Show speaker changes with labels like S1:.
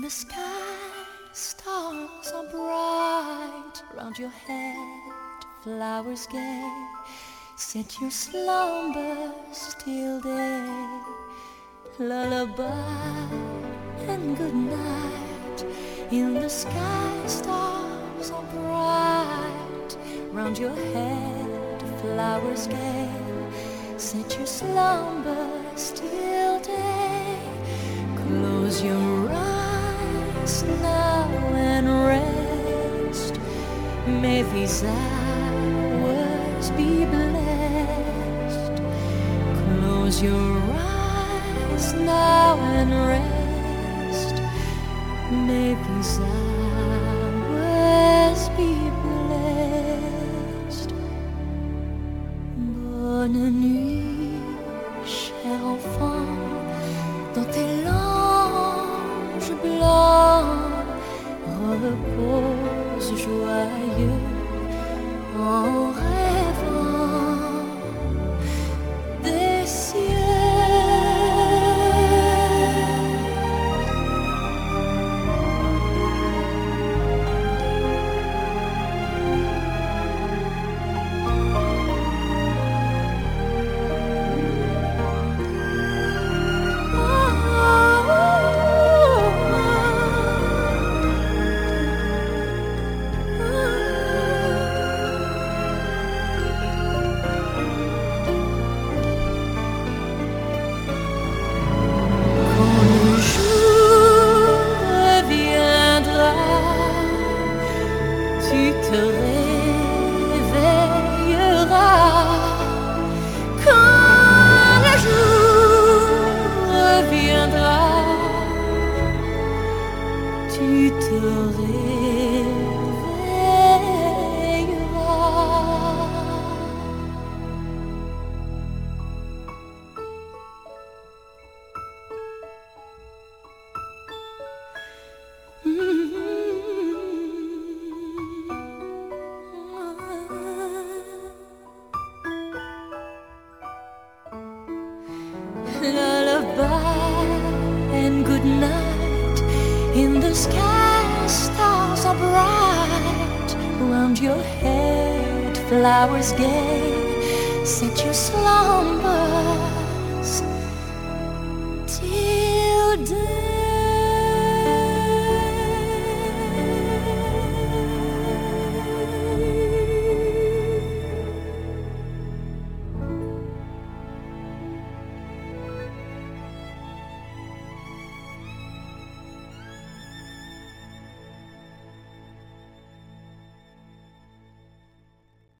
S1: the sky, stars are bright round your head, flowers gay. Set your slumbers till day. Lullaby and good night. In the sky, stars are bright round your head, flowers gay. Set your slumbers till day. Close your eyes now and rest. May these hours be blessed. Close your eyes now and rest. May these hours be blessed. Bonne nuit, cher enfant, dans tes langes blancs, repose joyeux en rêvant des cieux. Tu te réveilleras quand le jour reviendra. Tu te Lullaby and good night. In the sky, stars are bright round your head, flowers gay. Set your slumbers till day.